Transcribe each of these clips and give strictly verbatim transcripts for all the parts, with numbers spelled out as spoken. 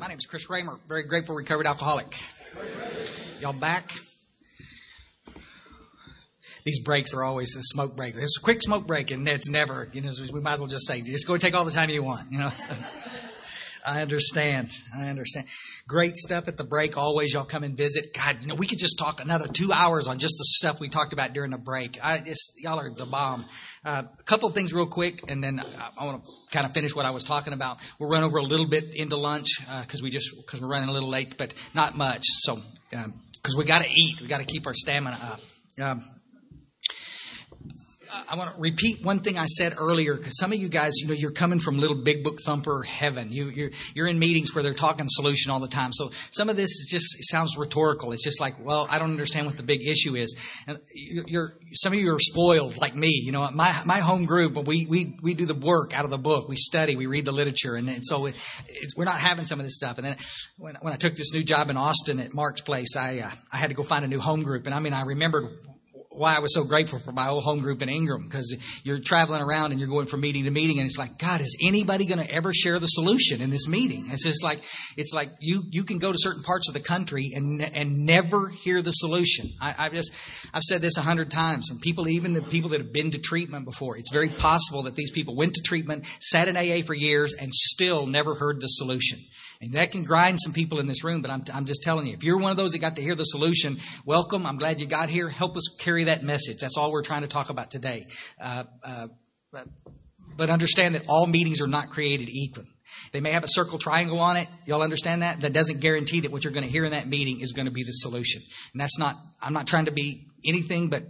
My name is Chris Raymer, very grateful recovered alcoholic. Y'all back? These breaks are always a smoke break. It's a quick smoke break, and it's never, you know, we might as well just say, just go and take all the time you want, you know. So, I understand. I understand. Great stuff at the break. Always, y'all come and visit. God, you know, we could just talk another two hours on just the stuff we talked about during the break. I just, y'all are the bomb. Uh, a couple of things real quick, and then I, I want to kind of finish what I was talking about. We'll run over a little bit into lunch because uh, we just because we're running a little late, but not much. So because um, we got to eat, we got to keep our stamina up. Um, I want to repeat one thing I said earlier, because some of you guys, you know, you're coming from little big book thumper heaven. You, you're, you're in meetings where they're talking solution all the time. So some of this is just it sounds rhetorical. It's just like, well, I don't understand what the big issue is. And you're, some of you are spoiled like me. You know, my my home group, we we we do the work out of the book. We study, we read the literature, and, and so it, it's, we're not having some of this stuff. And then when when I took this new job in Austin at Mark's place, I uh, I had to go find a new home group, and I mean, I remembered why I was so grateful for my old home group in Ingram, because you're traveling around and you're going from meeting to meeting, and it's like, God, is anybody going to ever share the solution in this meeting? It's just like, it's like you, you can go to certain parts of the country and, and never hear the solution. I, I've just, I've said this a hundred times, and people, even the people that have been to treatment before, it's very possible that these people went to treatment, sat in A A for years, and still never heard the solution. And that can grind some people in this room, but I'm, I'm just telling you, if you're one of those that got to hear the solution, welcome. I'm glad you got here. Help us carry that message. That's all we're trying to talk about today. Uh, uh, but, but understand that all meetings are not created equal. They may have a circle triangle on it. Y'all understand that? That doesn't guarantee that what you're going to hear in that meeting is going to be the solution. And that's not, I'm not trying to be anything but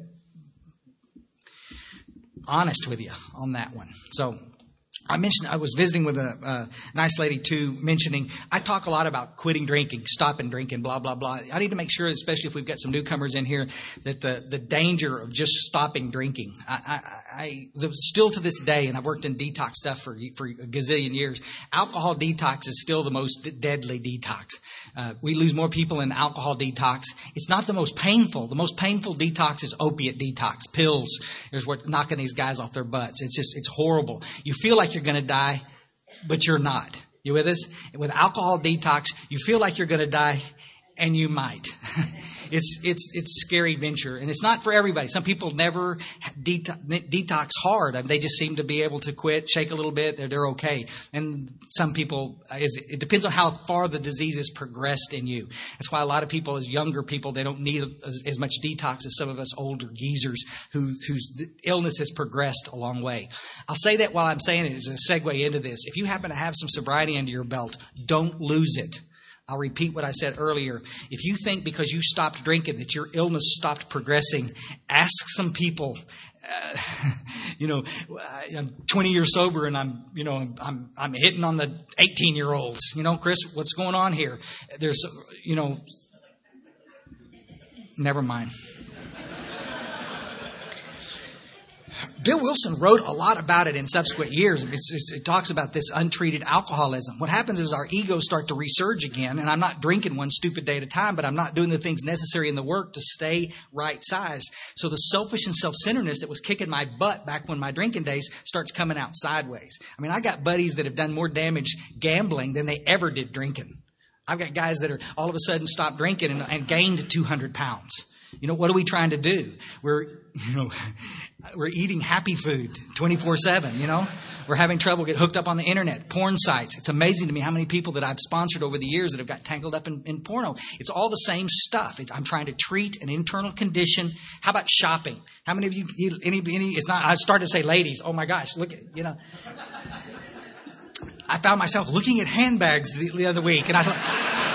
honest with you on that one. So, I mentioned I was visiting with a, a nice lady too, mentioning I talk a lot about quitting drinking, stopping drinking, blah, blah, blah. I need to make sure, especially if we've got some newcomers in here, that the, the danger of just stopping drinking. I, I, I still to this day, and I've worked in detox stuff for, for a gazillion years, alcohol detox is still the most deadly detox. Uh, we lose more people in alcohol detox. It's not the most painful. The most painful detox is opiate detox. Pills is what knocking these guys off their butts. It's just, it's horrible. You feel like you're going to die, but you're not. You with us? With alcohol detox, you feel like you're going to die, and you might. It's it's it's a scary venture, and it's not for everybody. Some people never det- detox hard. I mean, they just seem to be able to quit, shake a little bit, they're, they're okay. And some people, it depends on how far the disease has progressed in you. That's why a lot of people, as younger people, they don't need as, as much detox as some of us older geezers who, whose illness has progressed a long way. I'll say that while I'm saying it as a segue into this. If you happen to have some sobriety under your belt, don't lose it. I'll repeat what I said earlier. If you think because you stopped drinking that your illness stopped progressing, ask some people. Uh, you know, I'm twenty years sober, and I'm, you know, I'm I'm hitting on the eighteen year olds. You know, Chris, what's going on here? There's, you know, never mind. Bill Wilson wrote a lot about it in subsequent years. It's, it's, it talks about this untreated alcoholism. What happens is our egos start to resurge again, and I'm not drinking one stupid day at a time, but I'm not doing the things necessary in the work to stay right size. So the selfish and self-centeredness that was kicking my butt back when my drinking days starts coming out sideways. I mean, I got buddies that have done more damage gambling than they ever did drinking. I've got guys that are all of a sudden stopped drinking and, and gained two hundred pounds. You know, what are we trying to do? We're, you know, we're eating happy food twenty-four seven, you know. We're having trouble get hooked up on the internet, porn sites. It's amazing to me how many people that I've sponsored over the years that have got tangled up in, in porno. It's all the same stuff. It's, I'm trying to treat an internal condition. How about shopping? How many of you, any, any, it's not, I started to say ladies. Oh my gosh, look at, you know. I found myself looking at handbags the, the other week, and I was like,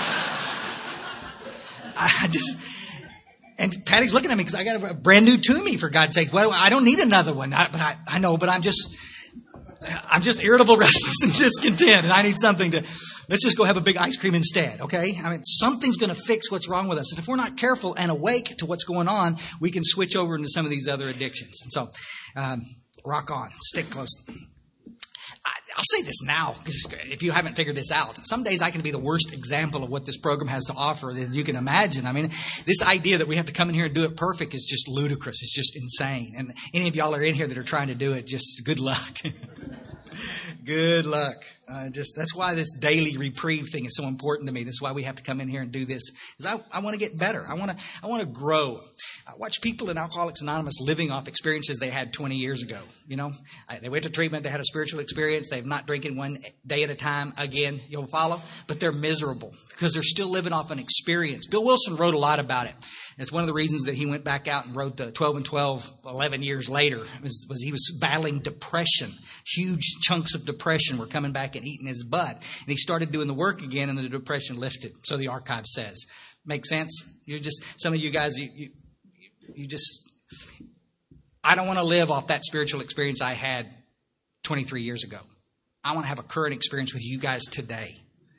I just... And Patty's looking at me because I got a brand new Toomey, for God's sake. Well, I don't need another one. I, but I, I know, but I'm just, I'm just irritable, restless, and discontent, and I need something to. Let's just go have a big ice cream instead, okay? I mean, something's going to fix what's wrong with us, and if we're not careful and awake to what's going on, we can switch over into some of these other addictions. And so, um, rock on, stick close. I'll say this now, because if you haven't figured this out, some days I can be the worst example of what this program has to offer that you can imagine. I mean, this idea that we have to come in here and do it perfect is just ludicrous. It's just insane. And any of y'all are in here that are trying to do it, just good luck. Good luck. Uh, just that's why this daily reprieve thing is so important to me. That's why we have to come in here and do this. Because I, I want to get better. I want to I want to grow. I watch people in Alcoholics Anonymous living off experiences they had twenty years ago. You know, I, they went to treatment. They had a spiritual experience. They've not drinking one day at a time again. You'll follow, but they're miserable because they're still living off an experience. Bill Wilson wrote a lot about it. It's one of the reasons that he went back out and wrote uh, twelve and twelve, eleven years later, was, was he was battling depression. Huge chunks of depression were coming back and eating his butt. And he started doing the work again, and the depression lifted. So the archive says. Make sense? You're just, some of you guys, you, you, you just, I don't want to live off that spiritual experience I had twenty-three years ago. I want to have a current experience with you guys today.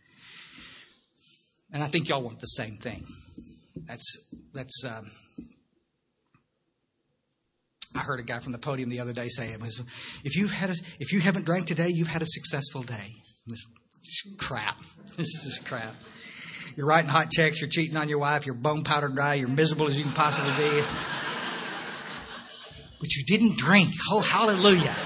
And I think y'all want the same thing. That's, that's, um, I heard a guy from the podium the other day say it was, if you've had a, if you haven't drank today, you've had a successful day. This is crap. This is crap. You're writing hot checks. You're cheating on your wife. You're bone powder dry. You're miserable as you can possibly be. But you didn't drink. Oh, hallelujah.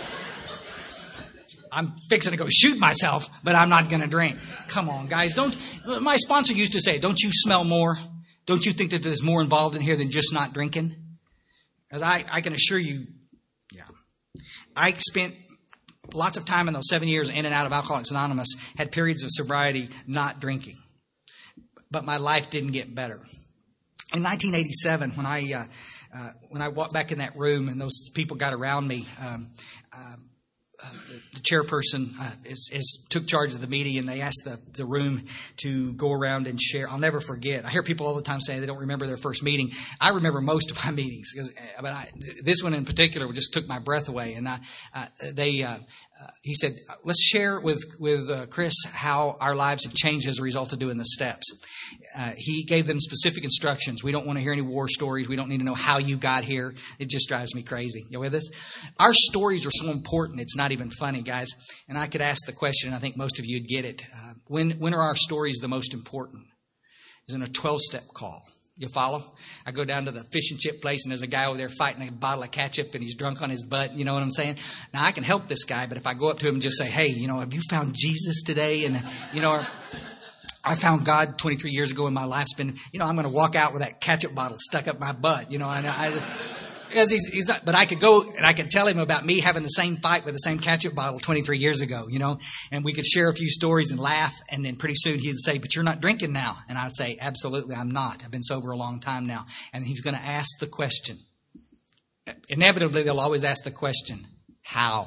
I'm fixing to go shoot myself, but I'm not going to drink. Come on, guys. Don't. My sponsor used to say, don't you smell more? Don't you think that there's more involved in here than just not drinking? As I, I can assure you, yeah. I spent lots of time in those seven years in and out of Alcoholics Anonymous, had periods of sobriety, not drinking. But my life didn't get better. In nineteen eighty-seven, when I uh, uh, when I walked back in that room and those people got around me, um, uh, uh, the, the chairperson uh, is, is took charge of the meeting, and they asked the, the room to go around and share. I'll never forget. I hear people all the time say they don't remember their first meeting. I remember most of my meetings, because, but I, this one in particular just took my breath away. And I, uh, they, uh, uh, he said, "Let's share with with uh, Chris how our lives have changed as a result of doing the steps." Uh, he gave them specific instructions. We don't want to hear any war stories. We don't need to know how you got here. It just drives me crazy. You with us? Our stories are so important. It's not even funny, guys. And I could ask the question, and I think most of you would get it. Uh, when when are our stories the most important? It's in a twelve-step call. You follow? I go down to the fish and chip place, and there's a guy over there fighting a bottle of ketchup, and he's drunk on his butt. You know what I'm saying? Now, I can help this guy, but if I go up to him and just say, "Hey, you know, have you found Jesus today?" And, you know, or, I found God twenty-three years ago, and my life's been, you know, I'm going to walk out with that ketchup bottle stuck up my butt, you know, and I, as he's, he's not, but I could go and I could tell him about me having the same fight with the same ketchup bottle twenty-three years ago, you know, and we could share a few stories and laugh. And then pretty soon he'd say, "But you're not drinking now." And I'd say, "Absolutely, I'm not. I've been sober a long time now." And he's going to ask the question. Inevitably, they'll always ask the question, how?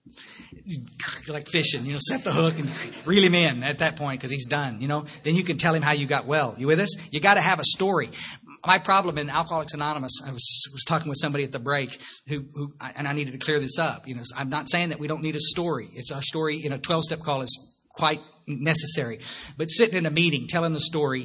Like fishing, you know, set the hook and reel him in at that point because he's done, you know. Then you can tell him how you got well. You with us? You got to have a story. My problem in Alcoholics Anonymous, I was was talking with somebody at the break who, who and I needed to clear this up. You know, I'm not saying that we don't need a story. It's our story in a twelve-step call is quite necessary. But sitting in a meeting, telling the story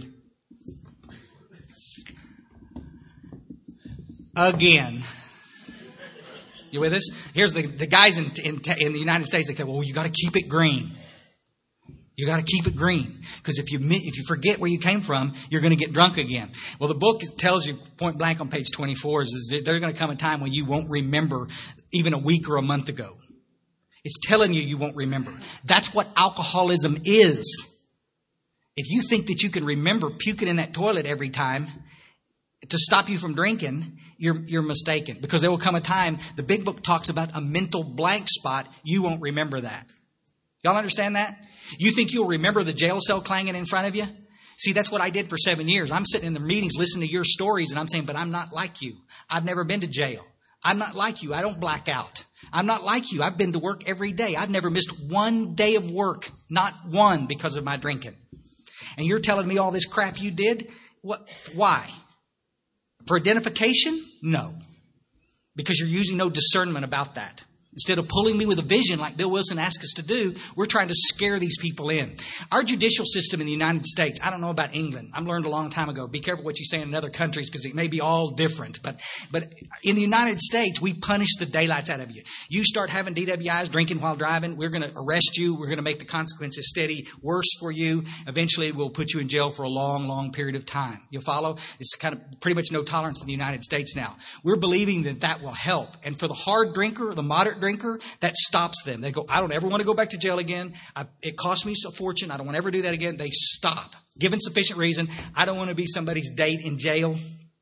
again. You with us? Here's the, the guys in, in in the United States. They say, "Well, you got to keep it green. You got to keep it green because if you if you forget where you came from, you're going to get drunk again." Well, the book tells you point blank on page twenty-four is, is there's going to come a time when you won't remember even a week or a month ago. It's telling you you won't remember. That's what alcoholism is. If you think that you can remember puking in that toilet every time to stop you from drinking, you're you're mistaken. Because there will come a time, the big book talks about a mental blank spot. You won't remember that. Y'all understand that? You think you'll remember the jail cell clanging in front of you? See, that's what I did for seven years. I'm sitting in the meetings listening to your stories, and I'm saying, but I'm not like you. I've never been to jail. I'm not like you. I don't black out. I'm not like you. I've been to work every day. I've never missed one day of work. Not one because of my drinking. And you're telling me all this crap you did? What? Why? For identification? No. Because you're using no discernment about that. Instead of pulling me with a vision like Bill Wilson asked us to do, we're trying to scare these people in. Our judicial system in the United States, I don't know about England. I've learned a long time ago. Be careful what you say in other countries because it may be all different. But but in the United States, we punish the daylights out of you. You start having D W Is, drinking while driving, we're going to arrest you. We're going to make the consequences steady worse for you. Eventually, we'll put you in jail for a long, long period of time. You follow? It's kind of pretty much no tolerance in the United States now. We're believing that that will help. And for the hard drinker, the moderate drinker, drinker, that stops them. They go, I don't ever want to go back to jail again. I, it cost me a fortune. I don't want to ever do that again. They stop. Given sufficient reason, I don't want to be somebody's date in jail.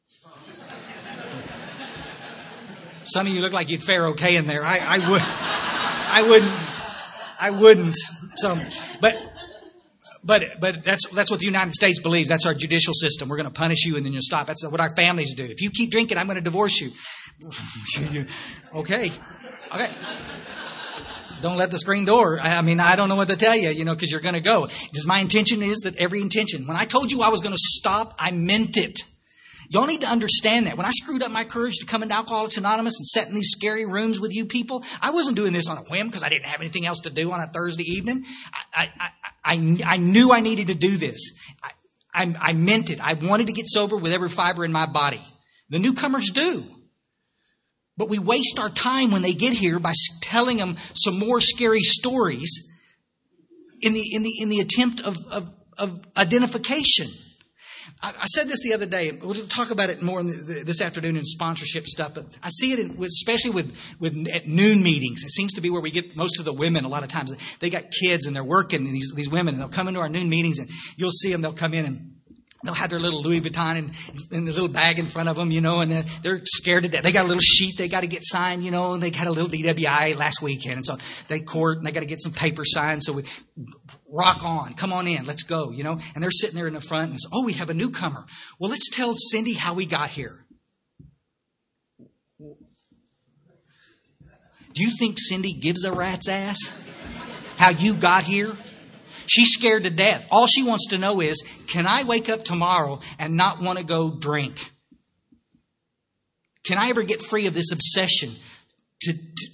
Some of you look like you'd fare okay in there. I, I would, I wouldn't, I wouldn't. So, but, but, but that's, that's what the United States believes. That's our judicial system. We're going to punish you and then you'll stop. That's what our families do. If you keep drinking, I'm going to divorce you. Okay. Okay. Don't let the screen door. I mean, I don't know what to tell you, you know, because you're going to go. Because my intention is that every intention, when I told you I was going to stop, I meant it. Y'all need to understand that. When I screwed up my courage to come into Alcoholics Anonymous and sit in these scary rooms with you people, I wasn't doing this on a whim because I didn't have anything else to do on a Thursday evening. I, I, I, I knew I needed to do this. I, I, I meant it. I wanted to get sober with every fiber in my body. The newcomers do. But we waste our time when they get here by telling them some more scary stories in the, in the, in the attempt of, of, of identification. I said this the other day. We'll talk about it more in the, this afternoon in sponsorship stuff. But I see it, in, especially with, with at noon meetings. It seems to be where we get most of the women. A lot of times they got kids and they're working. And these these women, and they'll come into our noon meetings, and you'll see them. They'll come in and they'll have their little Louis Vuitton and, and the little bag in front of them, you know, and they're, they're scared to death. They got a little sheet they got to get signed, you know, and they had a little D W I last weekend. And so they court and they got to get some paper signed. So we rock on, come on in, let's go, you know. And they're sitting there in the front and say, oh, we have a newcomer. Well, let's tell Cindy how we got here. Do you think Cindy gives a rat's ass how you got here? She's scared to death. All she wants to know is, can I wake up tomorrow and not want to go drink? Can I ever get free of this obsession? To, to,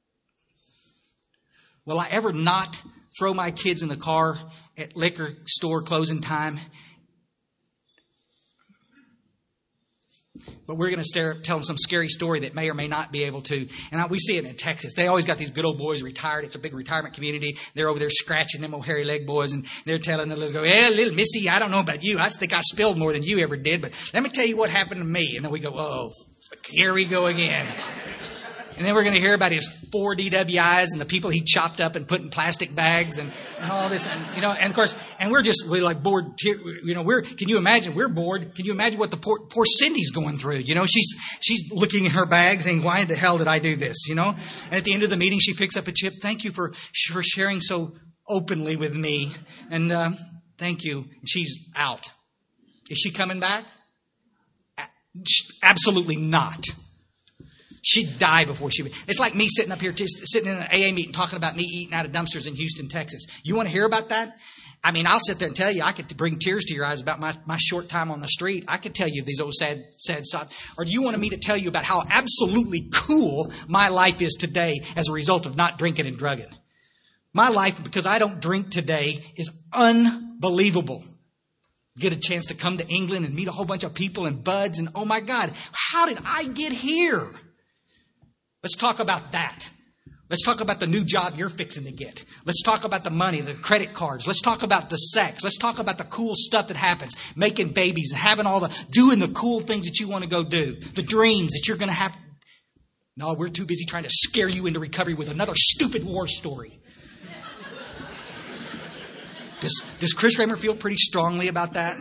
will I ever not throw my kids in the car at liquor store closing time? But we're going to stare, tell them some scary story that may or may not be able to. And we see it in Texas. They always got these good old boys retired. It's a big retirement community. They're over there scratching them old hairy leg boys. And they're telling the little, go, yeah, little missy, I don't know about you. I think I spilled more than you ever did. But let me tell you what happened to me. And then we go, oh, here we go again. And then we're going to hear about his four D W Is and the people he chopped up and put in plastic bags and, and all this. And, you know, and of course, and we're just, we're like bored. You know, we're, can you imagine? We're bored. Can you imagine what the poor, poor Cindy's going through? You know, she's, she's looking at her bags and why the hell did I do this? You know, and at the end of the meeting, she picks up a chip. Thank you for, for sharing so openly with me. And, uh, thank you. And she's out. Is she coming back? Absolutely not. She'd die before she would. It's like me sitting up here, t- sitting in an A A meeting talking about me eating out of dumpsters in Houston, Texas. You want to hear about that? I mean, I'll sit there and tell you, I could bring tears to your eyes about my, my short time on the street. I could tell you these old sad, sad stuff. Or do you want me to tell you about how absolutely cool my life is today as a result of not drinking and drugging? My life, because I don't drink today, is unbelievable. Get a chance to come to England and meet a whole bunch of people and buds. And oh my God, how did I get here? Let's talk about that. Let's talk about the new job you're fixing to get. Let's talk about the money, the credit cards. Let's talk about the sex. Let's talk about the cool stuff that happens. Making babies and having all the, doing the cool things that you want to go do. The dreams that you're going to have. No, we're too busy trying to scare you into recovery with another stupid war story. Does, does Chris Raymer feel pretty strongly about that?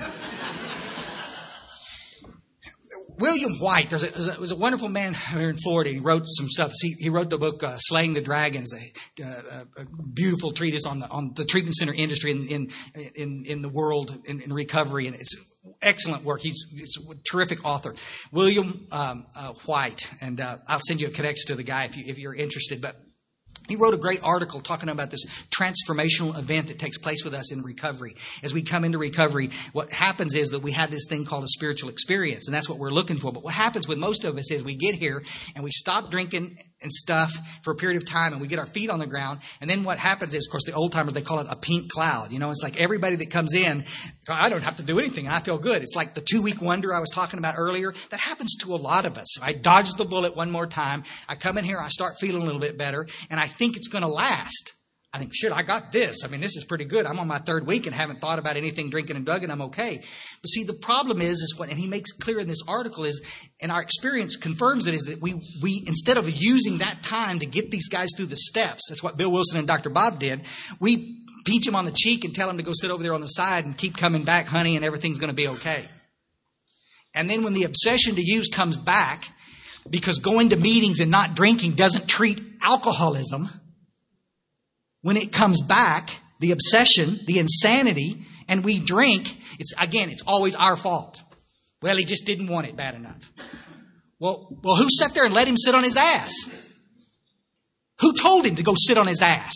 William White, there's a, there's a, was a wonderful man here in Florida. He wrote some stuff. He, he wrote the book uh, "Slaying the Dragons," a, a, a beautiful treatise on the on the treatment center industry in in in, in the world in, in recovery, and it's excellent work. He's, he's a terrific author, William um, uh, White, and uh, I'll send you a connection to the guy if you if you're interested. But he wrote a great article talking about this transformational event that takes place with us in recovery. As we come into recovery, what happens is that we have this thing called a spiritual experience, and that's what we're looking for. But what happens with most of us is we get here and we stop drinking and stuff for a period of time, and we get our feet on the ground. And then what happens is, of course, the old timers, they call it a pink cloud. You know, it's like everybody that comes in, I don't have to do anything. I feel good. It's like the two-week wonder I was talking about earlier. That happens to a lot of us. I dodge the bullet one more time. I come in here, I start feeling a little bit better, and I think it's going to last. I think, shit, I got this. I mean, this is pretty good. I'm on my third week and haven't thought about anything drinking and drugging. I'm okay. But see, the problem is, is what, and he makes clear in this article is, and our experience confirms it, is that we, we, instead of using that time to get these guys through the steps, that's what Bill Wilson and Doctor Bob did, we pinch them on the cheek and tell them to go sit over there on the side and keep coming back, honey, and everything's going to be okay. And then when the obsession to use comes back, because going to meetings and not drinking doesn't treat alcoholism, when it comes back, the obsession, the insanity, and we drink, it's again, it's always our fault. Well, he just didn't want it bad enough. Well, well, who sat there and let him sit on his ass? Who told him to go sit on his ass?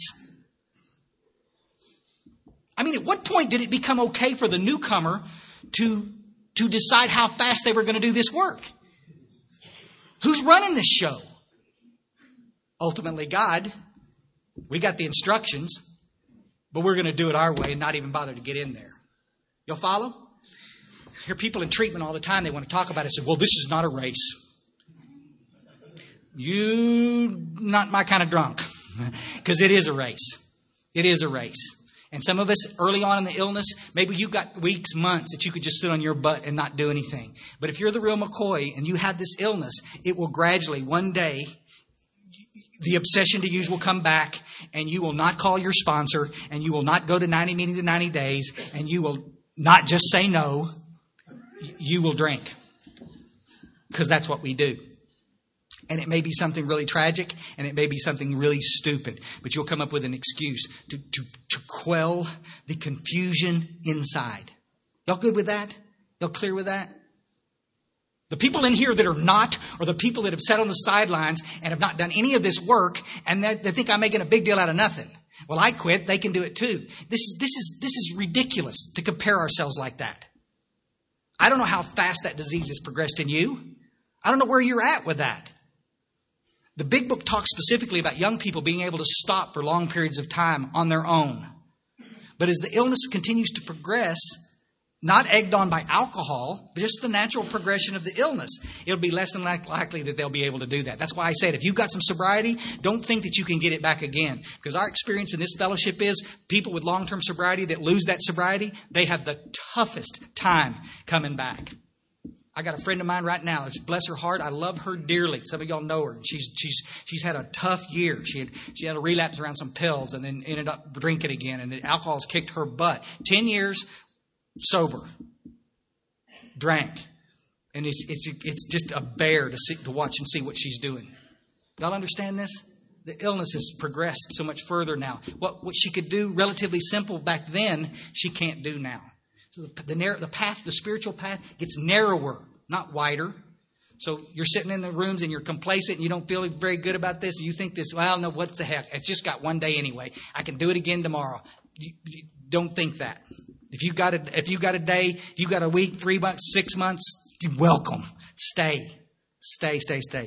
I mean, at what point did it become okay for the newcomer to, to decide how fast they were going to do this work? Who's running this show? Ultimately, God. We got the instructions, but we're going to do it our way and not even bother to get in there. You'll follow? I hear people in treatment all the time. They want to talk about it. Say, well, this is not a race. You not my kind of drunk, because it is a race. It is a race. And some of us early on in the illness, maybe you got weeks, months that you could just sit on your butt and not do anything. But if you're the real McCoy and you have this illness, it will gradually one day, the obsession to use will come back, and you will not call your sponsor, and you will not go to ninety meetings in ninety days, and you will not just say no. You will drink. Because that's what we do. And it may be something really tragic, and it may be something really stupid, but you'll come up with an excuse to, to, to quell the confusion inside. Y'all good with that? Y'all clear with that? The people in here that are not, or the people that have sat on the sidelines and have not done any of this work, and they, they think I'm making a big deal out of nothing. Well, I quit. They can do it too. This is, this is, this is ridiculous to compare ourselves like that. I don't know how fast that disease has progressed in you. I don't know where you're at with that. The big book talks specifically about young people being able to stop for long periods of time on their own. But as the illness continues to progress, not egged on by alcohol, but just the natural progression of the illness, it'll be less than likely that they'll be able to do that. That's why I said, if you've got some sobriety, don't think that you can get it back again. Because our experience in this fellowship is people with long-term sobriety that lose that sobriety, they have the toughest time coming back. I got a friend of mine right now. Bless her heart. I love her dearly. Some of y'all know her. She's she's she's had a tough year. She had she had a relapse around some pills and then ended up drinking again. And the alcohol's kicked her butt. Ten years sober, drank, and it's it's it's just a bear to see, to watch and see what she's doing. Y'all understand this? The illness has progressed so much further now. What what she could do relatively simple back then, she can't do now. So the, the, narrow, the path, the spiritual path gets narrower, not wider. So you're sitting in the rooms and you're complacent and you don't feel very good about this. And you think this, well, no, what the heck? It's just got one day anyway. I can do it again tomorrow. You, you don't think that. If you got a, if you got a day, if you got a week, three months, six months, welcome. Stay, stay, stay, stay.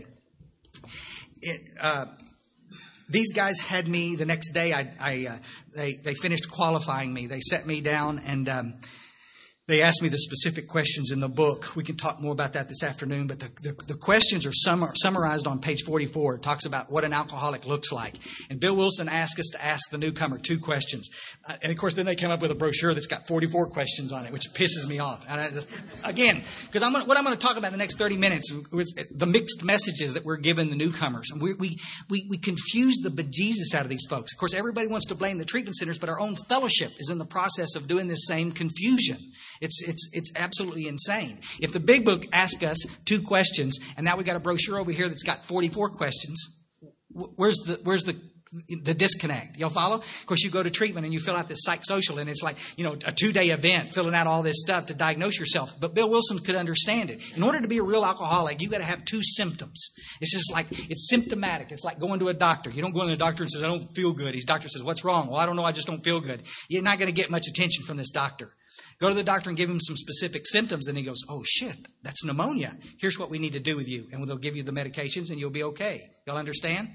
It, uh, these guys had me the next day. I, I uh, they they finished qualifying me. They set me down and. Um, They asked me the specific questions in the book. We can talk more about that this afternoon, but the, the, the questions are sum, summarized on page forty-four. It talks about what an alcoholic looks like. And Bill Wilson asked us to ask the newcomer two questions. Uh, and, of course, then they came up with a brochure that's got forty-four questions on it, which pisses me off. And I just, again, because I'm gonna, what I'm going to talk about in the next thirty minutes was the mixed messages that we're giving the newcomers. And we, we, we, we confuse the bejesus out of these folks. Of course, everybody wants to blame the treatment centers, but our own fellowship is in the process of doing this same confusion. It's it's it's absolutely insane. If the big book asks us two questions, and now we got a brochure over here that's got forty-four questions, where's the where's the the disconnect? Y'all follow? Of course, you go to treatment and you fill out this psychosocial, and it's like, you know, a two-day event, filling out all this stuff to diagnose yourself. But Bill Wilson could understand it. In order to be a real alcoholic, you got to have two symptoms. It's just like, it's symptomatic. It's like going to a doctor. You don't go to the doctor and say, I don't feel good. His doctor says, what's wrong? Well, I don't know. I just don't feel good. You're not going to get much attention from this doctor. Go to the doctor and give him some specific symptoms. And he goes, oh, shit, that's pneumonia. Here's what we need to do with you. And they'll give you the medications and you'll be okay. Y'all understand?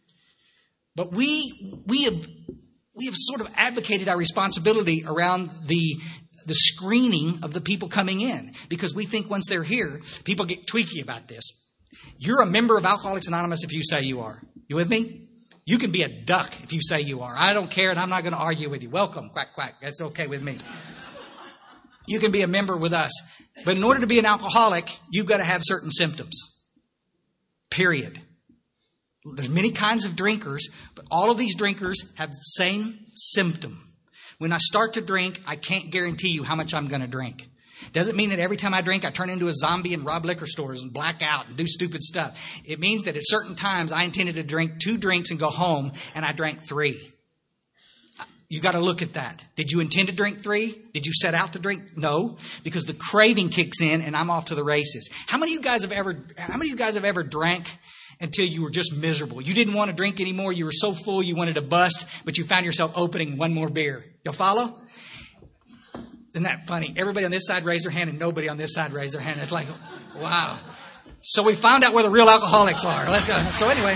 But we we have we have sort of advocated our responsibility around the the screening of the people coming in. Because we think once they're here, people get tweaky about this. You're a member of Alcoholics Anonymous if you say you are. You with me? You can be a duck if you say you are. I don't care, and I'm not going to argue with you. Welcome, quack, quack. That's okay with me. You can be a member with us. But in order to be an alcoholic, you've got to have certain symptoms. Period. There's many kinds of drinkers, but all of these drinkers have the same symptom. When I start to drink, I can't guarantee you how much I'm going to drink. Doesn't mean that every time I drink, I turn into a zombie and rob liquor stores and black out and do stupid stuff. It means that at certain times I intended to drink two drinks and go home, and I drank three. You got to look at that. Did you intend to drink three? Did you set out to drink? No, because the craving kicks in and I'm off to the races. How many of you guys have ever, how many of you guys have ever drank until you were just miserable? You didn't want to drink anymore. You were so full you wanted to bust, but you found yourself opening one more beer. You'll follow? Isn't that funny? Everybody on this side raise their hand and nobody on this side raise their hand. It's like, wow. So we found out where the real alcoholics are. Let's go. So anyway.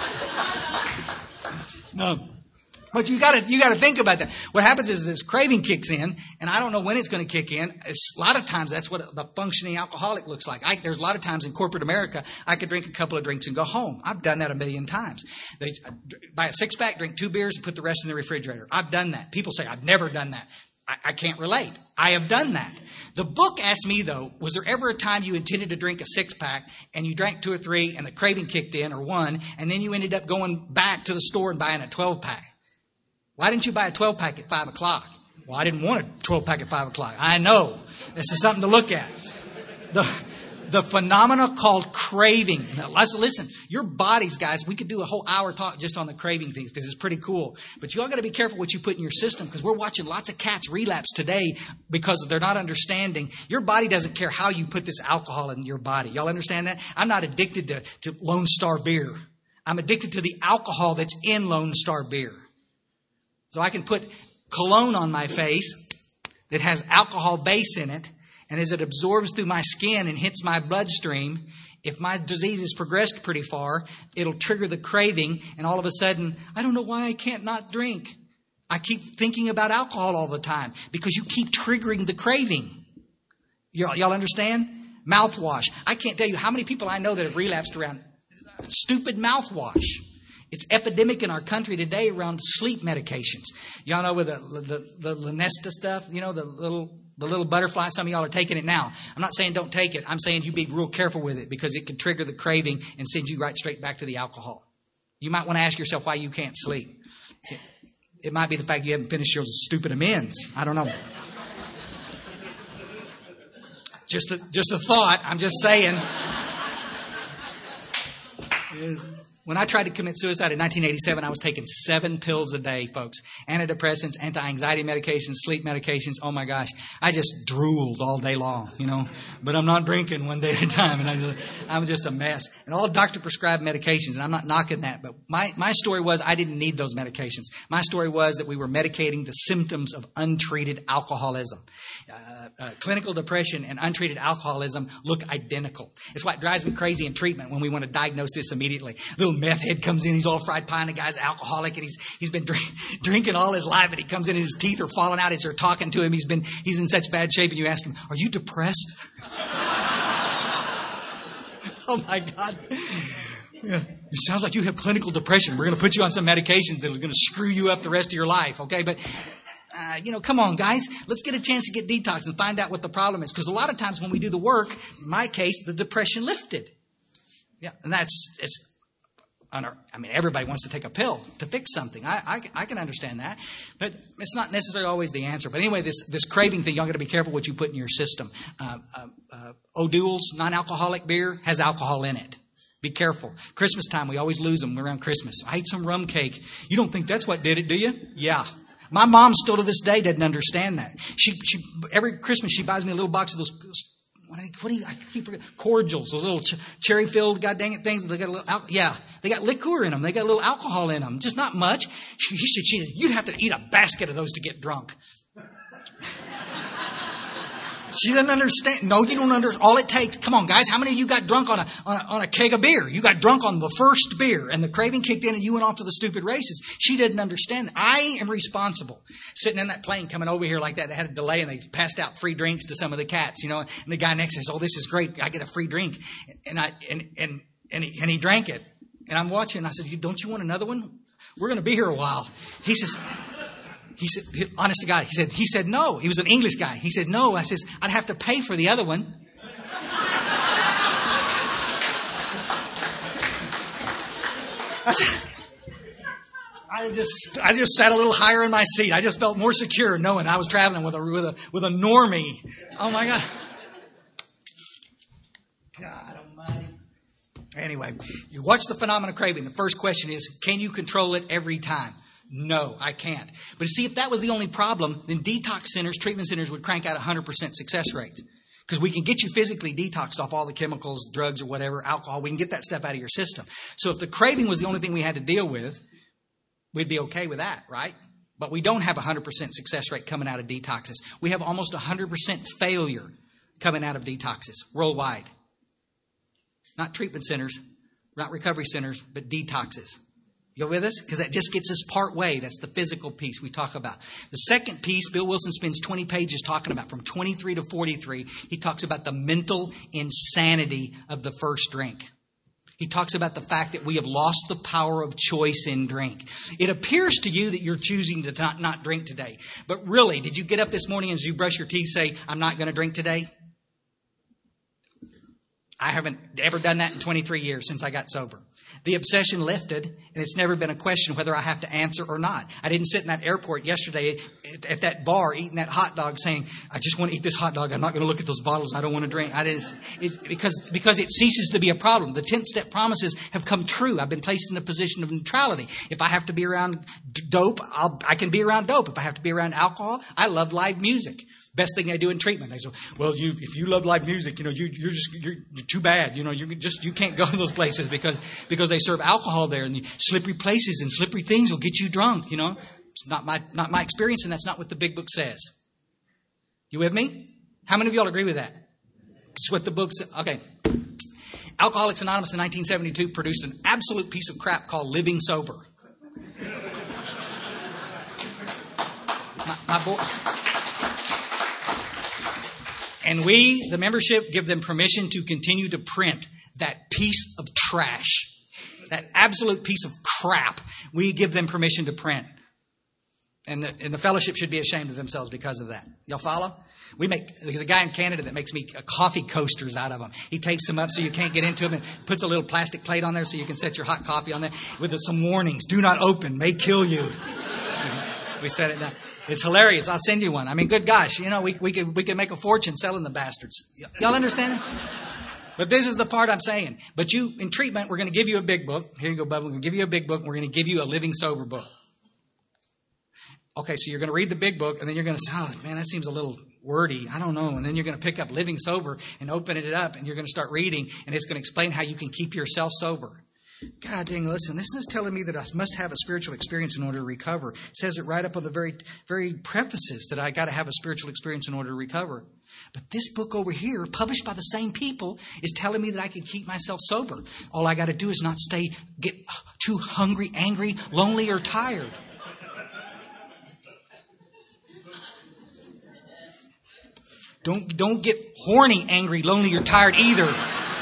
No. But you got to you got to think about that. What happens is this craving kicks in, and I don't know when it's going to kick in. It's, a lot of times that's what the functioning alcoholic looks like. I, there's a lot of times in corporate America, I could drink a couple of drinks and go home. I've done that a million times. They buy a six pack, drink two beers, and put the rest in the refrigerator. I've done that. People say I've never done that. I, I can't relate. I have done that. The book asked me though, was there ever a time you intended to drink a six pack and you drank two or three and the craving kicked in or one, and then you ended up going back to the store and buying a twelve pack? Why didn't you buy a twelve pack at five o'clock? Well, I didn't want a twelve pack at five o'clock. I know. This is something to look at. The, the phenomena called craving. Now, let's listen. Your bodies, guys, we could do a whole hour talk just on the craving things because it's pretty cool. But you all got to be careful what you put in your system because we're watching lots of cats relapse today because they're not understanding. Your body doesn't care how you put this alcohol in your body. Y'all understand that? I'm not addicted to, to Lone Star beer. I'm addicted to the alcohol that's in Lone Star beer. So I can put cologne on my face that has alcohol base in it, and as it absorbs through my skin and hits my bloodstream, if my disease has progressed pretty far, it'll trigger the craving, and all of a sudden, I don't know why I can't not drink. I keep thinking about alcohol all the time because you keep triggering the craving. Y'all, y'all understand? Mouthwash. I can't tell you how many people I know that have relapsed around stupid mouthwash. It's epidemic in our country today around sleep medications. Y'all know with the, the, the Lunesta stuff, you know, the little, the little butterfly. Some of y'all are taking it now. I'm not saying don't take it. I'm saying you be real careful with it because it can trigger the craving and send you right straight back to the alcohol. You might want to ask yourself why you can't sleep. It, it might be the fact you haven't finished your stupid amends. I don't know. Just a, just a thought. I'm just saying. When I tried to commit suicide in nineteen eighty-seven, I was taking seven pills a day, folks. Antidepressants, anti-anxiety medications, sleep medications. Oh, my gosh. I just drooled all day long, you know. But I'm not drinking one day at a time. And I just, I'm just a mess. And all doctor-prescribed medications, and I'm not knocking that. But my, my story was I didn't need those medications. My story was that we were medicating the symptoms of untreated alcoholism. Uh, uh, clinical depression and untreated alcoholism look identical. It's why it drives me crazy in treatment when we want to diagnose this immediately. Little meth head comes in, he's all fried pie, and the guy's alcoholic, and he's he's been drink, drinking all his life, and he comes in and his teeth are falling out as you're talking to him. He's been he's in such bad shape, and you ask him, "Are you depressed?" Oh my God. Yeah. It sounds like you have clinical depression. We're going to put you on some medications that are going to screw you up the rest of your life. Okay, but Uh, you know, come on, guys. Let's get a chance to get detox and find out what the problem is. Because a lot of times when we do the work, in my case, the depression lifted. Yeah, and that's, it's, I mean, everybody wants to take a pill to fix something. I, I, I can understand that. But it's not necessarily always the answer. But anyway, this, this craving thing, y'all got to be careful what you put in your system. Uh, uh, uh, O'Doul's non-alcoholic beer has alcohol in it. Be careful. Christmas time, we always lose them around Christmas. I ate some rum cake. You don't think that's what did it, do you? Yeah. My mom still to this day doesn't understand that. She, she, every Christmas she buys me a little box of those, what, what do you, I keep forgetting, cordials, those little ch- cherry-filled, god dang it things. They got a little, al- yeah, they got liqueur in them. They got a little alcohol in them. Just not much. She, she, she, you'd have to eat a basket of those to get drunk. She doesn't understand. No, you don't understand. All it takes. Come on, guys. How many of you got drunk on a, on a on a keg of beer? You got drunk on the first beer, and the craving kicked in, and you went off to the stupid races. She didn't understand. I am responsible. Sitting in that plane coming over here like that, they had a delay, and they passed out free drinks to some of the cats. You know, and the guy next says, "Oh, this is great. I get a free drink," and I and and and he, and he drank it. And I'm watching. And I said, "You don't you want another one?" we're going to be here a while. He says, he said, honest to God, he said, he said, no. He was an English guy. He said, no. I says, I'd have to pay for the other one. I said, I just, I just sat a little higher in my seat. I just felt more secure knowing I was traveling with a, with a, with a normie. Oh my God. God almighty. Anyway, you watch the phenomenon of craving. The first question is, can you control it every time? No, I can't. But see, if that was the only problem, then detox centers, treatment centers would crank out one hundred percent success rates. Because we can get you physically detoxed off all the chemicals, drugs, or whatever, alcohol. We can get that stuff out of your system. So if the craving was the only thing we had to deal with, we'd be okay with that, right? But we don't have a one hundred percent success rate coming out of detoxes. We have almost one hundred percent failure coming out of detoxes worldwide. Not treatment centers, not recovery centers, but detoxes. You with us? Because that just gets us part way. That's the physical piece we talk about. The second piece, Bill Wilson spends twenty pages talking about, from twenty-three to forty-three. He talks about the mental insanity of the first drink. He talks about the fact that we have lost the power of choice in drink. It appears to you that you're choosing to not, not drink today. But really, did you get up this morning and as you brush your teeth say, I'm not going to drink today? I haven't ever done that in twenty-three years since I got sober. The obsession lifted, and it's never been a question whether I have to answer or not. I didn't sit in that airport yesterday at, at that bar eating that hot dog saying, I just want to eat this hot dog. I'm not going to look at those bottles. I don't want to drink. I didn't, it's because, because it ceases to be a problem. The tenth-step promises have come true. I've been placed in a position of neutrality. If I have to be around dope, I'll, I can be around dope. If I have to be around alcohol, I love live music. Best thing I do in treatment. They say, well, you, if you love live music, you know, you, you're just, you're, you're too bad. You know, you just, you can't go to those places because, because they serve alcohol there and the slippery places and slippery things will get you drunk. You know, it's not my, not my experience. And that's not what the big book says. You with me? How many of y'all agree with that? It's what the book says. Okay. Alcoholics Anonymous in nineteen seventy-two produced an absolute piece of crap called Living Sober. My, my boy. And we, the membership, give them permission to continue to print that piece of trash, that absolute piece of crap. We give them permission to print. And the, and the fellowship should be ashamed of themselves because of that. Y'all follow? We make, there's a guy in Canada that makes me coffee coasters out of them. He tapes them up so you can't get into them and puts a little plastic plate on there so you can set your hot coffee on there with some warnings. Do not open, may kill you. We set it down. It's hilarious. I'll send you one. I mean, good gosh, you know, we we could we could make a fortune selling the bastards. Y- y'all understand that? But this is the part I'm saying. But you, in treatment, we're going to give you a big book. Here you go, Bubba. We're going to give you a big book. And we're going to give you a Living Sober book. Okay, so you're going to read the big book, and then you're going to say, oh, man, that seems a little wordy. I don't know. And then you're going to pick up Living Sober and open it up, and you're going to start reading, and it's going to explain how you can keep yourself sober. God dang, listen, this is telling me that I must have a spiritual experience in order to recover. It says it right up on the very, very prefaces that I got to have a spiritual experience in order to recover. But this book over here, published by the same people, is telling me that I can keep myself sober. All I got to do is not stay, get too hungry, angry, lonely, or tired. Don't, don't get horny, angry, lonely, or tired either.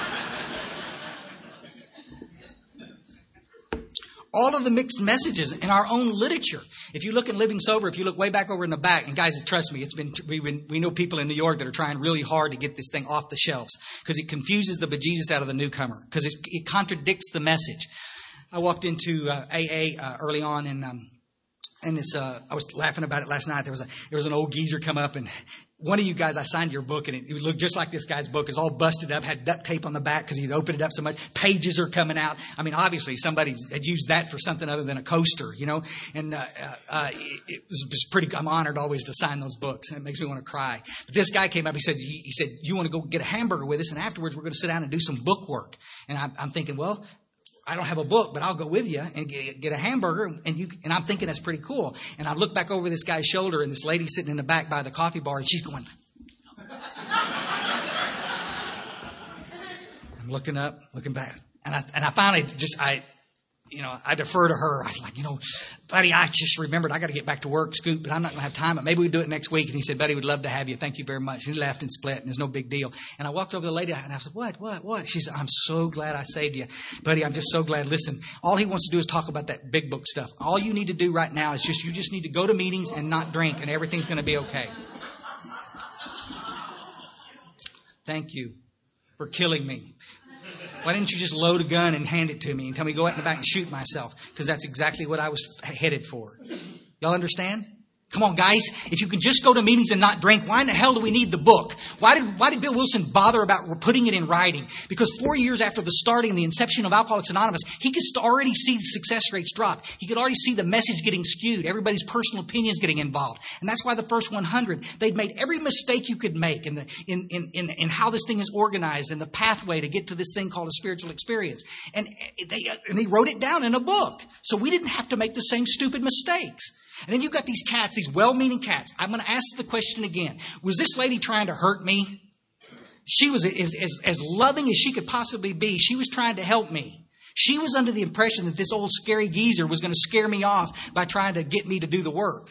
All of the mixed messages in our own literature. If you look at Living Sober, if you look way back over in the back, and guys, trust me, it's been we been, we know people in New York that are trying really hard to get this thing off the shelves because it confuses the bejesus out of the newcomer because it contradicts the message. I walked into uh, A A uh, early on, and um, and this uh, I was laughing about it last night. There was a there was an old geezer come up and. One of you guys, I signed your book, and it, it looked just like this guy's book. It's all busted up, had duct tape on the back because he'd opened it up so much. Pages are coming out. I mean, obviously, somebody had used that for something other than a coaster, you know. And uh, uh, it, it was just pretty. I'm honored always to sign those books, and it makes me want to cry. But this guy came up. He said, "He said you want to go get a hamburger with us, and afterwards we're going to sit down and do some book work." And I, I'm thinking, well. I don't have a book, but I'll go with you and get, get a hamburger. And you, and I'm thinking that's pretty cool. And I look back over this guy's shoulder, and this lady sitting in the back by the coffee bar, and she's going. I'm looking up, looking back, and I and I finally just I you know, I defer to her. I was like, you know, buddy, I just remembered I got to get back to work, Scoot, but I'm not going to have time. But maybe we do it next week. And he said, buddy, we'd love to have you. Thank you very much. And he laughed and split, and there's no big deal. And I walked over to the lady, and I said, what, what, what? She said, I'm so glad I saved you. Buddy, I'm just so glad. Listen, all he wants to do is talk about that big book stuff. All you need to do right now is just, you just need to go to meetings and not drink, and everything's going to be okay. Thank you for killing me. Why didn't you just load a gun and hand it to me and tell me to go out in the back and shoot myself? Because that's exactly what I was headed for. Y'all understand? Come on, guys. If you can just go to meetings and not drink, why in the hell do we need the book? Why did why did Bill Wilson bother about putting it in writing? Because four years after the starting and the inception of Alcoholics Anonymous, he could already see success rates drop. He could already see the message getting skewed. Everybody's personal opinions getting involved. And that's why the first one hundred, they'd made every mistake you could make in, the, in, in, in, in how this thing is organized and the pathway to get to this thing called a spiritual experience. And they, and they wrote it down in a book. So we didn't have to make the same stupid mistakes. And then you've got these cats, these well-meaning cats. I'm going to ask the question again. Was this lady trying to hurt me? She was as, as, as loving as she could possibly be. She was trying to help me. She was under the impression that this old scary geezer was going to scare me off by trying to get me to do the work.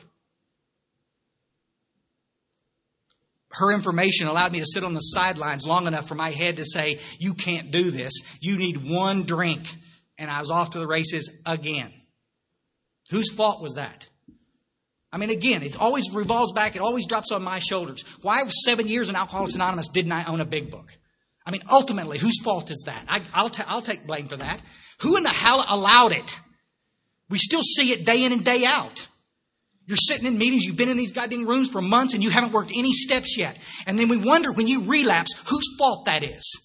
Her information allowed me to sit on the sidelines long enough for my head to say, you can't do this. You need one drink. And I was off to the races again. Whose fault was that? I mean, again, it always revolves back. It always drops on my shoulders. Why was seven years in Alcoholics Anonymous didn't I own a big book? I mean, ultimately, whose fault is that? I, I'll, ta- I'll take blame for that. Who in the hell allowed it? We still see it day in and day out. You're sitting in meetings. You've been in these goddamn rooms for months and you haven't worked any steps yet. And then we wonder when you relapse, whose fault that is.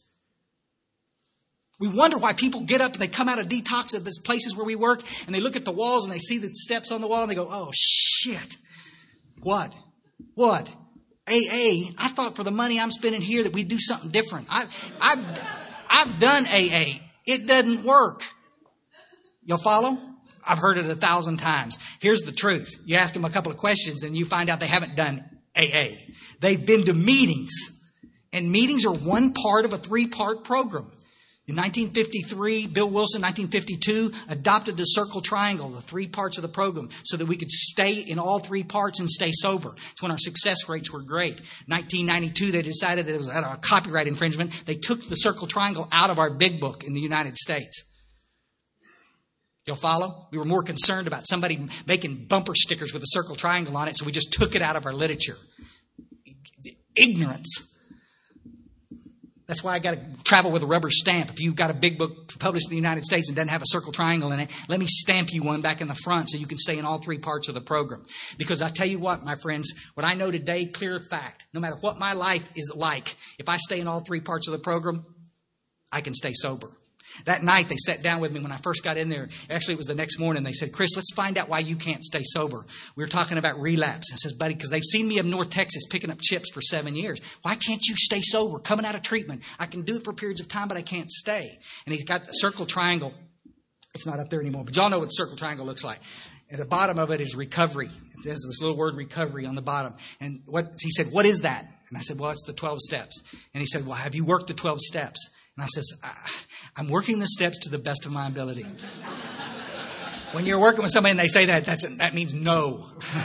We wonder why people get up and they come out of detox at these places where we work and they look at the walls and they see the steps on the wall and they go, oh, shit. What? What? A A, I thought for the money I'm spending here that we'd do something different. I, I've, I've done A A. It doesn't work. You'll follow? I've heard it a thousand times. Here's the truth. You ask them a couple of questions and you find out they haven't done A A. They've been to meetings. And meetings are one part of a three-part program. In nineteen fifty-three, Bill Wilson, nineteen fifty-two, adopted the circle triangle, the three parts of the program, so that we could stay in all three parts and stay sober. It's when our success rates were great. nineteen ninety-two, they decided that it was a copyright infringement. They took the circle triangle out of our big book in the United States. You'll follow? We were more concerned about somebody making bumper stickers with a circle triangle on it, so we just took it out of our literature. Ignorance. That's why I got to travel with a rubber stamp. If you've got a big book published in the United States and doesn't have a circle triangle in it, let me stamp you one back in the front so you can stay in all three parts of the program. Because I tell you what, my friends, what I know today, clear fact, no matter what my life is like, if I stay in all three parts of the program, I can stay sober. That night, they sat down with me when I first got in there. Actually, it was the next morning. They said, Chris, let's find out why you can't stay sober. We were talking about relapse. I said, buddy, because they've seen me in North Texas picking up chips for seven years. Why can't you stay sober? Coming out of treatment. I can do it for periods of time, but I can't stay. And he's got the circle triangle. It's not up there anymore, but y'all know what the circle triangle looks like. At the bottom of it is recovery. There's this little word recovery on the bottom. And what he said, what is that? And I said, well, it's the twelve steps. And he said, well, have you worked the twelve steps? And I says, I'm working the steps to the best of my ability. When you're working with somebody and they say that, that's, that means no.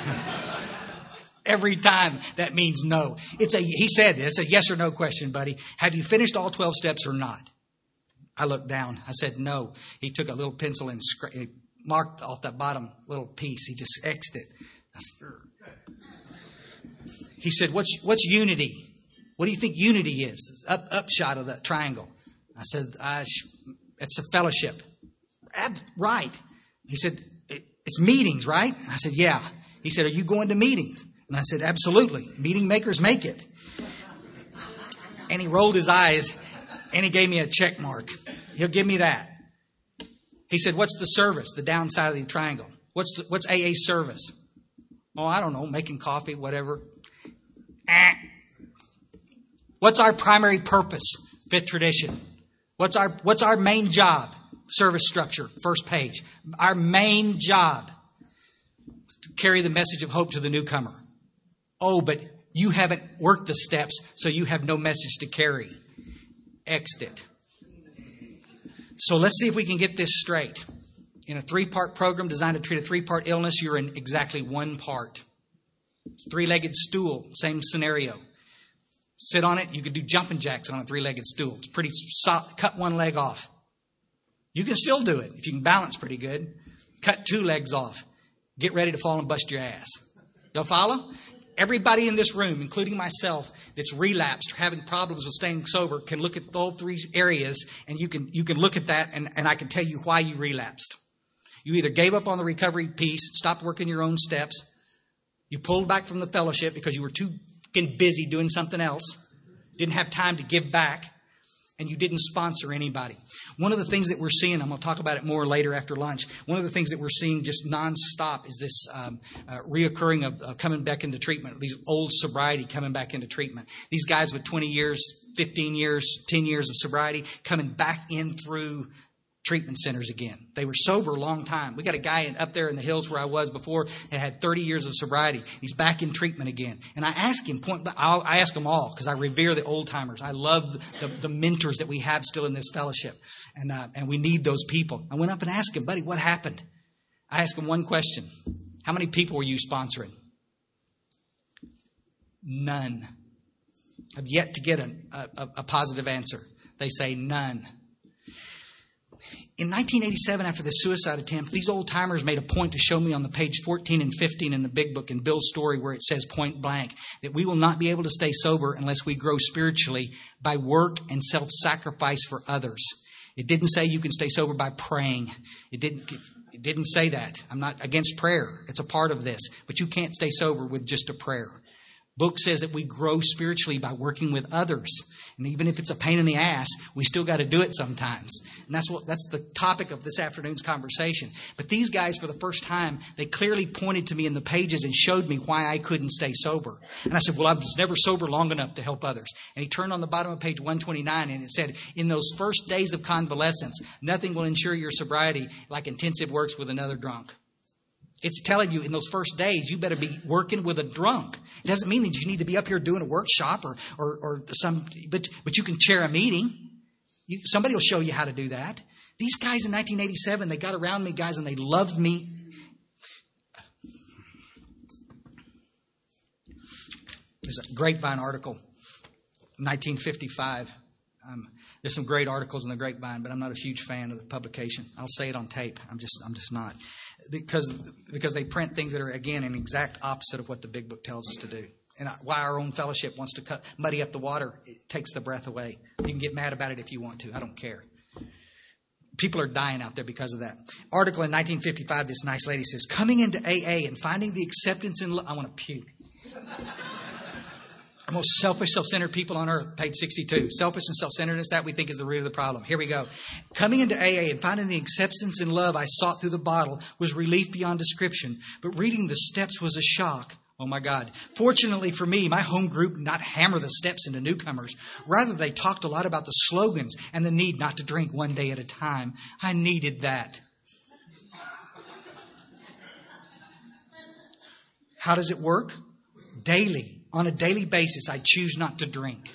Every time that means no. It's a, he said this, a yes or no question, buddy. Have you finished all twelve steps or not? I looked down. I said no. He took a little pencil and scra- he marked off that bottom little piece. He just X'd it. Said, he said, what's, what's unity? What do you think unity is? Up, upshot of that triangle. I said, uh, it's a fellowship. Ab- right. He said, it, it's meetings, right? I said, yeah. He said, are you going to meetings? And I said, absolutely. Meeting makers make it. And he rolled his eyes and he gave me a check mark. He'll give me that. He said, what's the service? The downside of the triangle. What's the, what's A A service? Oh, I don't know. Making coffee, whatever. Ah. What's our primary purpose? Fifth tradition. What's our, what's our main job? Service structure, first page. Our main job, to carry the message of hope to the newcomer. Oh, but you haven't worked the steps, so you have no message to carry. X'd it. So let's see if we can get this straight. in a three-part program designed to treat a three-part illness, you're in exactly one part. It's a three-legged stool, same scenario. Sit on it. You could do jumping jacks on a three-legged stool. It's pretty soft. Cut one leg off. You can still do it if you can balance pretty good. Cut two legs off. Get ready to fall and bust your ass. Y'all follow? Everybody in this room, including myself, that's relapsed or having problems with staying sober can look at all three areas, and you can you can look at that, and, and I can tell you why you relapsed. You either gave up on the recovery piece, stopped working your own steps, you pulled back from the fellowship because you were too fucking busy doing something else, didn't have time to give back, and you didn't sponsor anybody. One of the things that we're seeing, I'm going to talk about it more later after lunch, one of the things that we're seeing just nonstop is this um, uh, reoccurring of, of coming back into treatment, these old sobriety coming back into treatment. These guys with twenty years, fifteen years, ten years of sobriety coming back in through treatment centers again. They were sober a long time. We got a guy in, up there in the hills where I was before that had thirty years of sobriety. He's back in treatment again. And I ask him, point, I'll, I ask them all because I revere the old timers. I love the, the mentors that we have still in this fellowship. And, uh, and we need those people. I went up and asked him, buddy, what happened? I asked him one question. How many people were you sponsoring? None. I've yet to get a, a, a positive answer. They say none. In nineteen eighty-seven, after the suicide attempt, these old timers made a point to show me on the page fourteen and fifteen in the big book in Bill's story where it says point blank that we will not be able to stay sober unless we grow spiritually by work and self-sacrifice for others. It didn't say you can stay sober by praying. It didn't, it didn't say that. I'm not against prayer. It's a part of this. But you can't stay sober with just a prayer. Book says that we grow spiritually by working with others. And even if it's a pain in the ass, we still got to do it sometimes. And that's what that's the topic of this afternoon's conversation. But these guys, for the first time, they clearly pointed to me in the pages and showed me why I couldn't stay sober. And I said, well, I was never sober long enough to help others. And he turned on the bottom of page one twenty-nine and it said, in those first days of convalescence, nothing will ensure your sobriety like intensive works with another drunk. It's telling you in those first days, you better be working with a drunk. It doesn't mean that you need to be up here doing a workshop or or, or some, but but you can chair a meeting. You, somebody will show you how to do that. These guys in nineteen eighty-seven, they got around me, guys, and they loved me. There's a Grapevine article, nineteen fifty-five. Um, there's some great articles in the Grapevine, but I'm not a huge fan of the publication. I'll say it on tape. I'm just I'm just not. Because because they print things that are, again, an exact opposite of what the big book tells us to do. And why our own fellowship wants to cut, muddy up the water, it takes the breath away. You can get mad about it if you want to. I don't care. People are dying out there because of that. Article in nineteen fifty-five, this nice lady says, coming into A A and finding the acceptance in love. I want to puke. The most selfish, self-centered people on earth, page sixty-two. Selfish and self-centeredness, that we think is the root of the problem. Here we go. Coming into A A and finding the acceptance and love I sought through the bottle was relief beyond description. But reading the steps was a shock. Oh my God. Fortunately for me, my home group did not hammer the steps into newcomers. Rather, they talked a lot about the slogans and the need not to drink one day at a time. I needed that. How does it work? Daily. On a daily basis, I choose not to drink.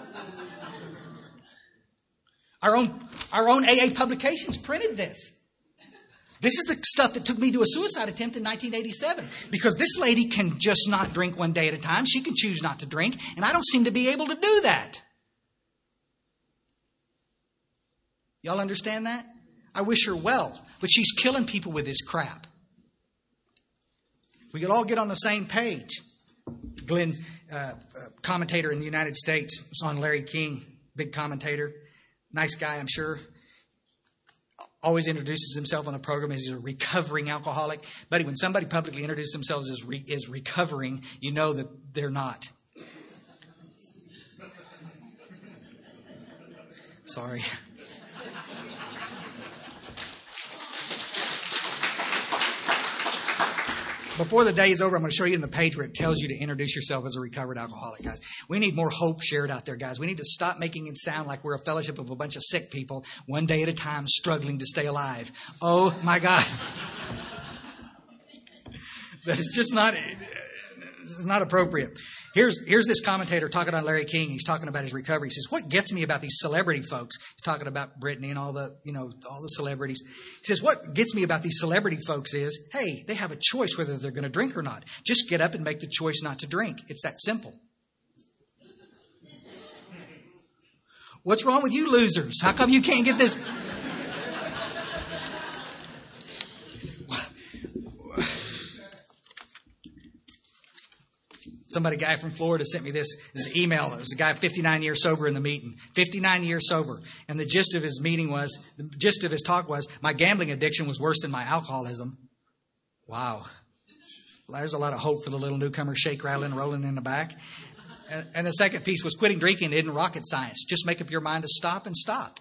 Our own, our own A A publications printed this. This is the stuff that took me to a suicide attempt in nineteen eighty-seven. Because this lady can just not drink one day at a time. She can choose not to drink. And I don't seem to be able to do that. Y'all understand that? I wish her well. But she's killing people with this crap. We could all get on the same page. Glenn, uh, commentator in the United States, was on Larry King, big commentator, nice guy, I'm sure. Always introduces himself on the program as a recovering alcoholic. But when somebody publicly introduces themselves as, re- as recovering, you know that they're not. Sorry. Before the day is over, I'm going to show you in the page where it tells you to introduce yourself as a recovered alcoholic, guys. We need more hope shared out there, guys. We need to stop making it sound like we're a fellowship of a bunch of sick people, one day at a time, struggling to stay alive. Oh, my God. That is just not, it's not appropriate. Here's here's this commentator talking on Larry King. He's talking about his recovery. He says, what gets me about these celebrity folks, he's talking about Britney and all the, you know, all the celebrities. He says, what gets me about these celebrity folks is, hey, they have a choice whether they're going to drink or not. Just get up and make the choice not to drink. It's that simple. What's wrong with you losers? How come you can't get this? Somebody, guy from Florida, sent me this, this email. It was a guy fifty-nine years sober in the meeting. fifty-nine years sober. And the gist of his meeting was, the gist of his talk was, my gambling addiction was worse than my alcoholism. Wow. There's a lot of hope for the little newcomer, shake, rattling, rolling in the back. And, and the second piece was, quitting drinking isn't rocket science. Just make up your mind to stop and stop.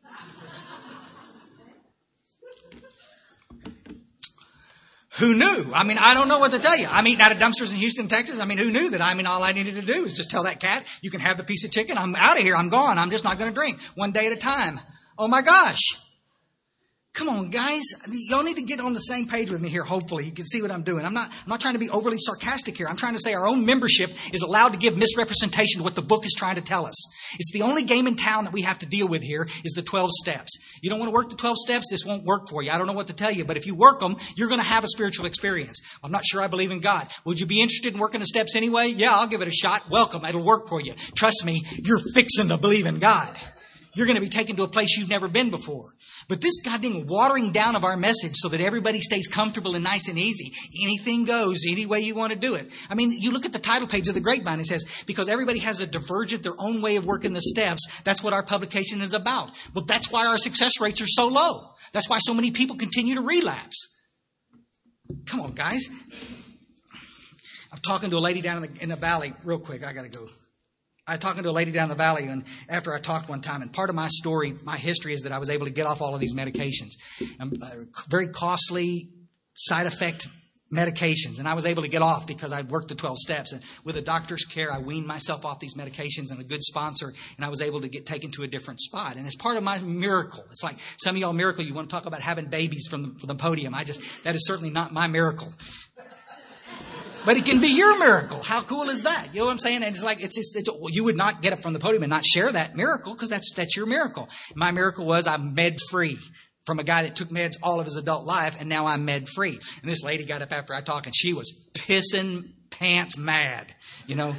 Who knew? I mean, I don't know what to tell you. I'm eating out of dumpsters in Houston, Texas. I mean, who knew that? I mean, all I needed to do was just tell that cat, you can have the piece of chicken. I'm out of here. I'm gone. I'm just not going to drink. One day at a time. Oh, my gosh. Come on, guys. Y'all need to get on the same page with me here, hopefully. You can see what I'm doing. I'm not, I'm not trying to be overly sarcastic here. I'm trying to say our own membership is allowed to give misrepresentation to what the book is trying to tell us. It's the only game in town that we have to deal with here is the twelve steps. You don't want to work the twelve steps? This won't work for you. I don't know what to tell you. But if you work them, you're going to have a spiritual experience. I'm not sure I believe in God. Would you be interested in working the steps anyway? Yeah, I'll give it a shot. Welcome. It'll work for you. Trust me, you're fixing to believe in God. You're going to be taken to a place you've never been before. But this goddamn watering down of our message so that everybody stays comfortable and nice and easy. Anything goes, any way you want to do it. I mean, you look at the title page of the Grapevine. It says, because everybody has a divergent, their own way of working the steps. That's what our publication is about. Well, that's why our success rates are so low. That's why so many people continue to relapse. Come on, guys. I'm talking to a lady down in the, in the valley. Real quick, I got to go. I was talking to a lady down the valley, and after I talked one time, and part of my story, my history is that I was able to get off all of these medications, um, uh, very costly side effect medications, and I was able to get off because I'd worked the twelve steps. And with a doctor's care, I weaned myself off these medications and a good sponsor, and I was able to get taken to a different spot. And it's part of my miracle. It's like some of y'all miracle, you want to talk about having babies from the, from the podium. I just, that is certainly not my miracle. But it can be your miracle. How cool is that? You know what I'm saying? And it's like, it's just, it's, well, you would not get up from the podium and not share that miracle because that's, that's your miracle. My miracle was I'm med free from a guy that took meds all of his adult life, and now I'm med free. And this lady got up after I talked, and she was pissing pants mad, you know.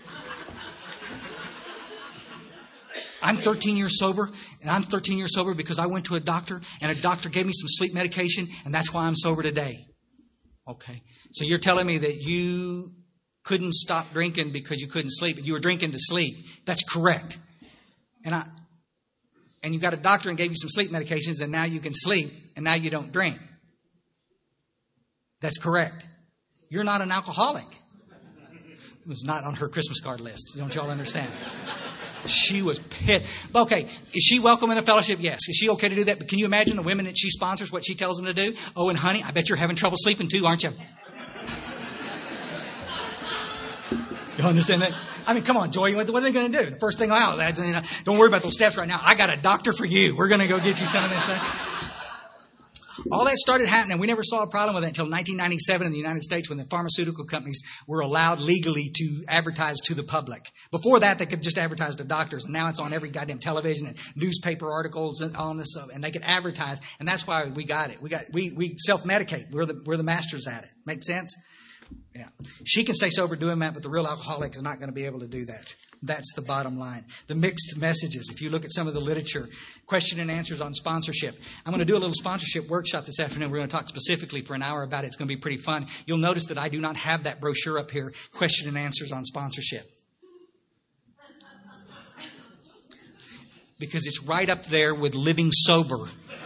I'm thirteen years sober, and I'm thirteen years sober because I went to a doctor, and a doctor gave me some sleep medication, and that's why I'm sober today. Okay. So you're telling me that you couldn't stop drinking because you couldn't sleep. You were drinking to sleep. That's correct. And I, and you got a doctor and gave you some sleep medications, and now you can sleep, and now you don't drink. That's correct. You're not an alcoholic. It was not on her Christmas card list. Don't y'all understand? She was pissed. Okay, is she welcome in the fellowship? Yes. Is she okay to do that? But can you imagine the women that she sponsors, what she tells them to do? Oh, and honey, I bet you're having trouble sleeping too, aren't you? You understand that? I mean, come on, Joy. What are they going to do? The first thing out, lads, you know, don't worry about those steps right now. I got a doctor for you. We're going to go get you some of this stuff. All that started happening. We never saw a problem with it until nineteen ninety-seven in the United States when the pharmaceutical companies were allowed legally to advertise to the public. Before that, they could just advertise to doctors. And now it's on every goddamn television and newspaper articles and all this stuff. And they could advertise. And that's why we got it. We got we we self-medicate. We're the we're the masters at it. Make sense? Yeah. She can stay sober doing that, but the real alcoholic is not going to be able to do that. That's the bottom line. The mixed messages. If you look at some of the literature, question and answers on sponsorship. I'm going to do a little sponsorship workshop this afternoon. We're going to talk specifically for an hour about it. It's going to be pretty fun. You'll notice that I do not have that brochure up here, question and answers on sponsorship. Because it's right up there with living sober.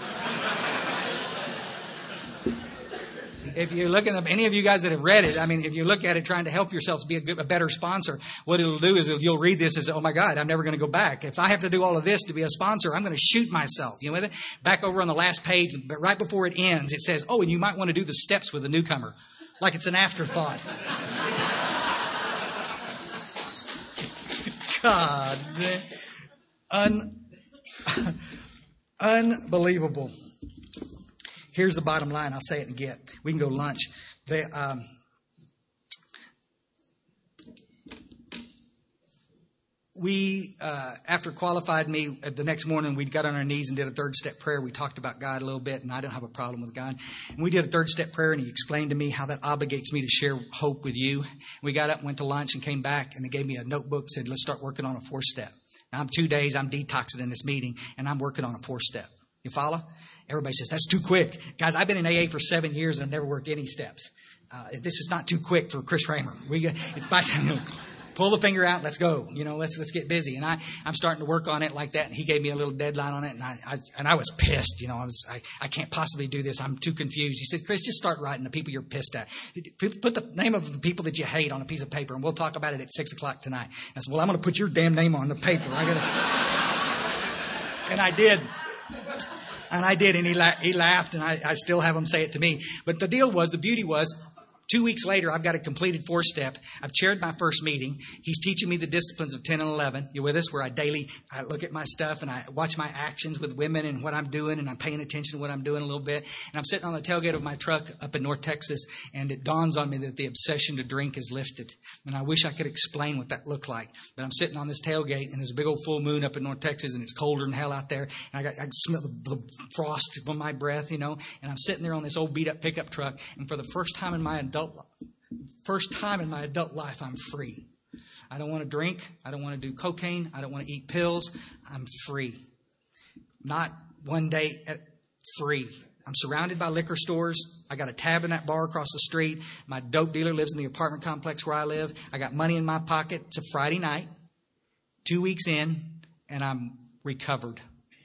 If you're looking at any of you guys that have read it, I mean, if you look at it trying to help yourselves be a, good, a better sponsor, what it'll do is you'll read this as, oh my God, I'm never going to go back. If I have to do all of this to be a sponsor, I'm going to shoot myself. You know with it? Back over on the last page, but right before it ends, it says, oh, and you might want to do the steps with a newcomer. Like it's an afterthought. God. Un- unbelievable. Here's the bottom line. I'll say it and get. We can go lunch. The, um, we, uh, after qualified me, uh, the next morning we got on our knees and did a third step prayer. We talked about God a little bit, and I don't have a problem with God. And we did a third step prayer, and he explained to me how that obligates me to share hope with you. We got up and went to lunch and came back, and they gave me a notebook, said, let's start working on a fourth step. Now, I'm two days, I'm detoxing in this meeting, and I'm working on a fourth step. You follow? Everybody says, that's too quick. Guys, I've been in A A for seven years, and I've never worked any steps. Uh, this is not too quick for Chris Raymer. We got, it's my time. Pull the finger out. Let's go. You know, let's let's get busy. And I I'm starting to work on it like that. And he gave me a little deadline on it, and I, I and I was pissed. You know, I was I, I can't possibly do this. I'm too confused. He said, Chris, just start writing the people you're pissed at. Put the name of the people that you hate on a piece of paper, and we'll talk about it at six o'clock tonight. And I said, well, I'm going to put your damn name on the paper. I gotta. And I did. And I did, and he, la- he laughed, and I, I still have him say it to me. But the deal was, the beauty was, two weeks later, I've got a completed four step. I've chaired my first meeting. He's teaching me the disciplines of ten and eleven. You with us? Where I daily, I look at my stuff and I watch my actions with women and what I'm doing, and I'm paying attention to what I'm doing a little bit. And I'm sitting on the tailgate of my truck up in North Texas, and it dawns on me that the obsession to drink is lifted. And I wish I could explain what that looked like. But I'm sitting on this tailgate, and there's a big old full moon up in North Texas, and it's colder than hell out there. And I got, I can smell the, the frost on my breath, you know. And I'm sitting there on this old beat up pickup truck, and for the first time in my adult First time in my adult life, I'm free. I don't want to drink. I don't want to do cocaine. I don't want to eat pills. I'm free. Not one day at free. I'm surrounded by liquor stores. I got a tab in that bar across the street. My dope dealer lives in the apartment complex where I live. I got money in my pocket. It's a Friday night, two weeks in, and I'm recovered.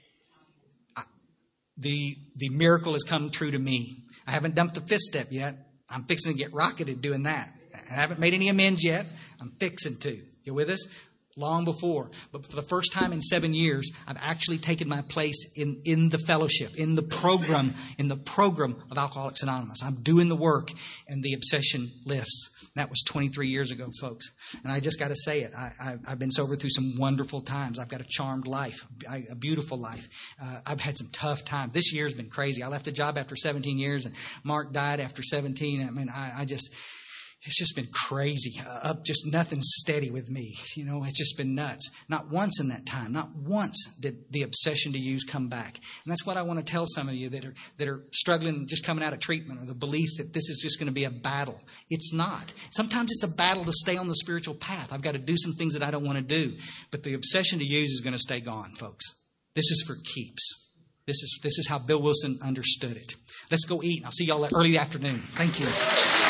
I, the, the miracle has come true to me. I haven't dumped the fifth step yet. I'm fixing to get rocketed doing that. I haven't made any amends yet. I'm fixing to. You with us? Long before. But for the first time in seven years, I've actually taken my place in, in the fellowship, in the program, in the program of Alcoholics Anonymous. I'm doing the work, and the obsession lifts. That was twenty-three years ago, folks. And I just got to say it. I, I, I've been sober through some wonderful times. I've got a charmed life, I, a beautiful life. Uh, I've had some tough times. This year's been crazy. I left a job after seventeen years, and Mark died after seventeen. I mean, I, I just... It's just been crazy. Uh, up, just nothing's steady with me. You know, it's just been nuts. Not once in that time, not once did the obsession to use come back. And that's what I want to tell some of you that are that are struggling, just coming out of treatment, or the belief that this is just going to be a battle. It's not. Sometimes it's a battle to stay on the spiritual path. I've got to do some things that I don't want to do. But the obsession to use is going to stay gone, folks. This is for keeps. This is this is how Bill Wilson understood it. Let's go eat. I'll see y'all early afternoon. Thank you.